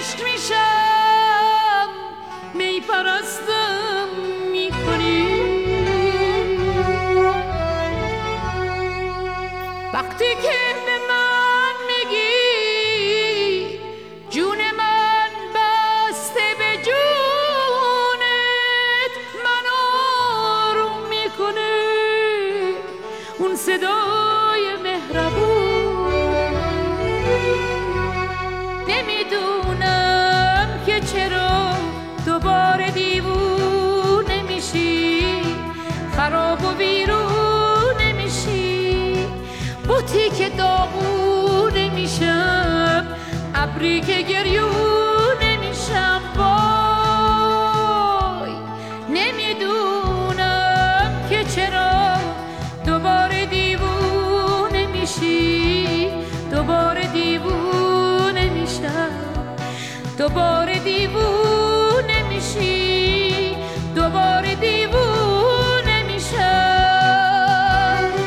عشق میشم می پرستم میکنی. وقتی که به من میگی جون من بسته به جونت، من آروم میکنه اون صدای مهربون. نمیدونم که چرا دوباره دیوونه میشی، خراب و ویرونه میشی، بوتی که داغونه میشم، ابری که گریونه میشم. وای نمیدونم که چرا دوباره دیوونه میشی، دوباره دیوونه میشم، دوباره دیوونه میشی، دوباره دیوونه میشم.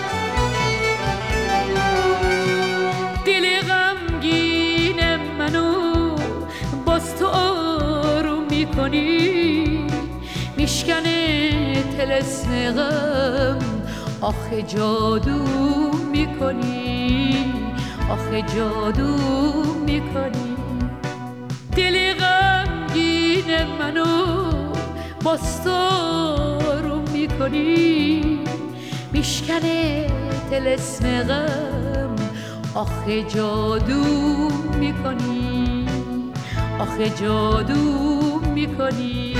دل غمگین منو باز تو آروم میکنی، میشکنه طلسم غم، آخه جادو میکنی، آخه جادو میکنی. دل غمگین منو باز تو آروم میکنی، میشکنه طلسم غم، آخه جادو میکنی، آخه جادو میکنی.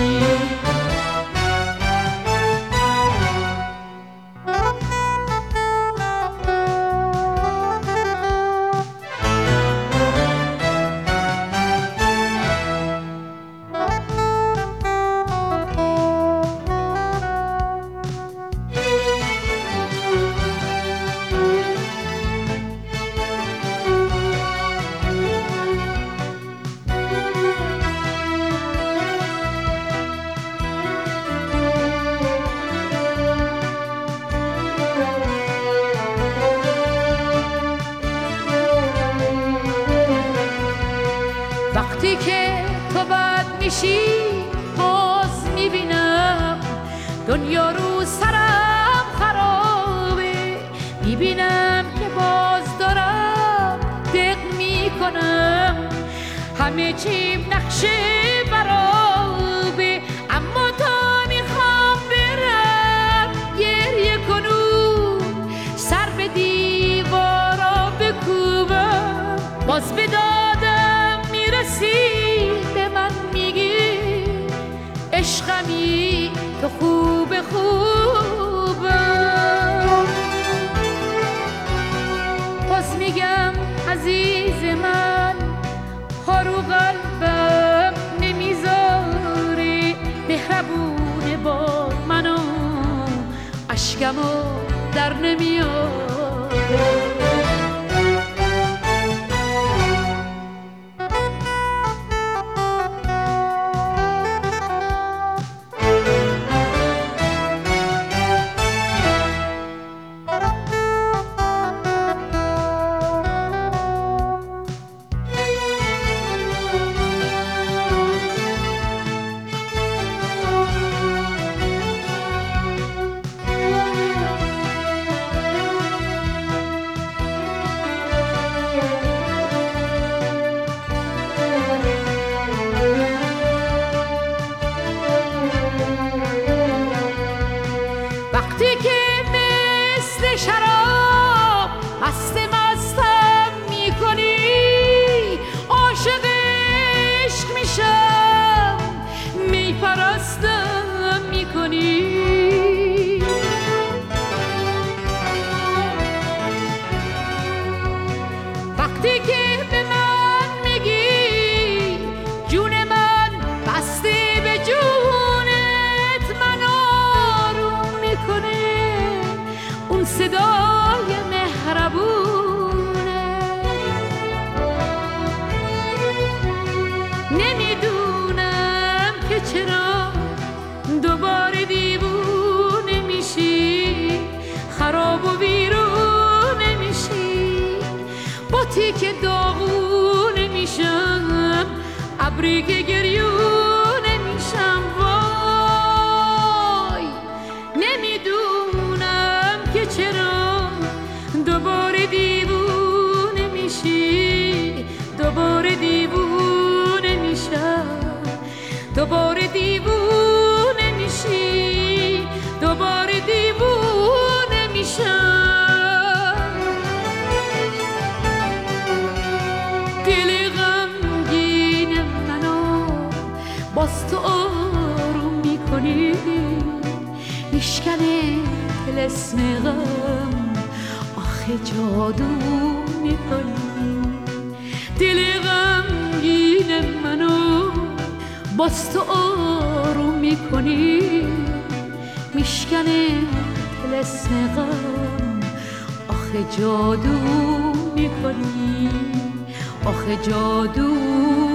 وقتی که تو بد میشی باز میبینم دنیا رو سرم خرابه، میبینم که باز دارم دق میکنم، همه چیم نقشه برابه. اما تا میخوام برم گریه کنم، سر به دیوارا بکوبم، باز به دادم به من میگی عشقمی تو خوب خوبم. باز میگم عزیز من هارو قلبم نمیذاری، مهربونه با منو اشکمو در نمیاره. وقتی که مثل شراب مستم میکنی، عاشق عشق میشم میپرستم میکنی. وقتی که به من میگی جون من بسته به جونت، من آروم میکنه اون صدای مهربونه. نمیدونم که چرا دوباره دیوونه میشی، خراب و ویرونه میشی، بوتی که داغونه میشم، ابری که گریونه میشم وای نمیدونم که چرا دوباره دیوونه میشی دوباره دیوونه میشم دوباره دیوونه میشی دوباره دیوونه میشم دل غمگین منو باز تو آروم میکنی میشکنه طلسم غم آخه جادو میکنی دل غمگین منو باز تو آروم میکنی میشکنه طلسم غم آخه جادو میکنی آخه جادو